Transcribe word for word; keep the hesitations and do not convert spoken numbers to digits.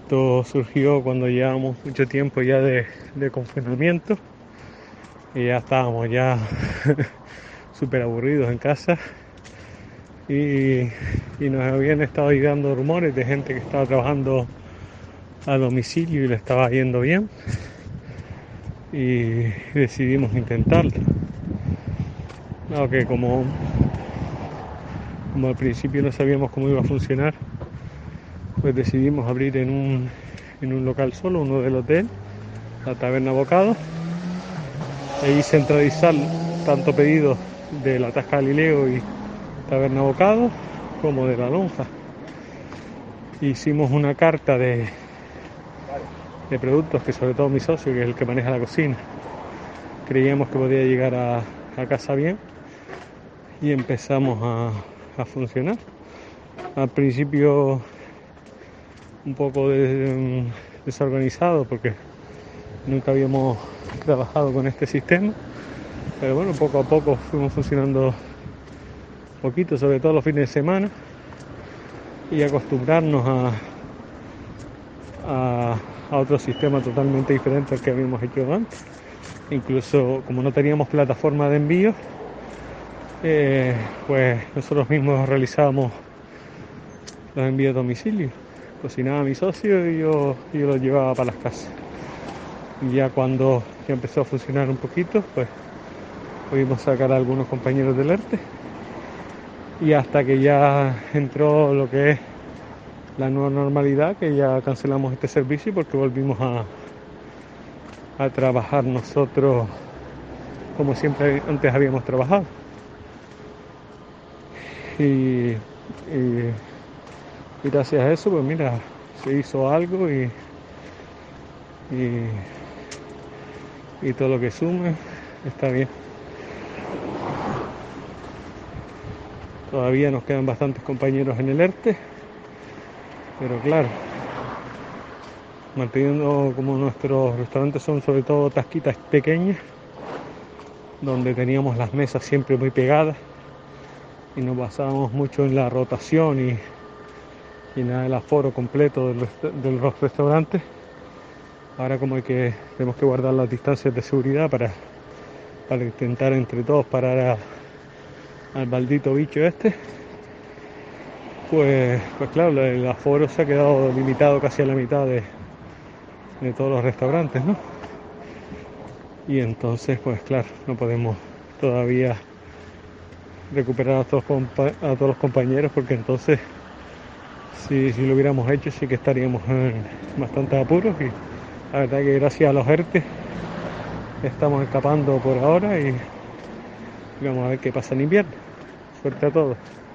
Esto surgió cuando llevábamos mucho tiempo ya de, de confinamiento y ya estábamos ya súper aburridos en casa y, y nos habían estado llegando rumores de gente que estaba trabajando a domicilio y le estaba yendo bien y decidimos intentarlo. Aunque como, como al principio no sabíamos cómo iba a funcionar, pues decidimos abrir en un, en un local solo, uno del hotel, la Taberna Bocado, y centralizar tanto pedidos de la Tasca Galileo y Taberna Bocado como de la lonja. Hicimos una carta de, de productos que sobre todo mi socio, que es el que maneja la cocina, creíamos que podía llegar a, a casa bien y empezamos a, a funcionar. Al principio un poco de, desorganizado porque nunca habíamos trabajado con este sistema, pero bueno, poco a poco fuimos funcionando poquito, sobre todo los fines de semana, y acostumbrarnos a, a, a otro sistema totalmente diferente al que habíamos hecho antes. Incluso como no teníamos plataforma de envío, eh, pues nosotros mismos realizábamos los envíos a domicilio. Cocinaba mi socio y yo, y yo los llevaba para las casas. Y ya cuando ya empezó a funcionar un poquito, pues pudimos sacar a algunos compañeros del ERTE, y hasta que ya entró lo que es la nueva normalidad, que ya cancelamos este servicio porque volvimos a, a trabajar nosotros como siempre antes habíamos trabajado. Y, y, y gracias a eso, pues mira, se hizo algo y, y, y todo lo que sume está bien. Todavía nos quedan bastantes compañeros en el ERTE, pero claro, manteniendo como nuestros restaurantes son sobre todo tasquitas pequeñas, donde teníamos las mesas siempre muy pegadas y nos basábamos mucho en la rotación y, y nada del aforo completo de los, de los restaurantes. Ahora como hay que tenemos que guardar las distancias de seguridad para, para intentar entre todos parar a, al maldito bicho este, pues, pues claro, el aforo se ha quedado limitado casi a la mitad de, de todos los restaurantes, ¿no? Y entonces, pues claro, no podemos todavía recuperar a todos, a todos los compañeros, porque entonces si, si lo hubiéramos hecho sí que estaríamos en bastante apuros, y la verdad que gracias a los ERTE estamos escapando por ahora y vamos a ver qué pasa en invierno. Suerte a todos.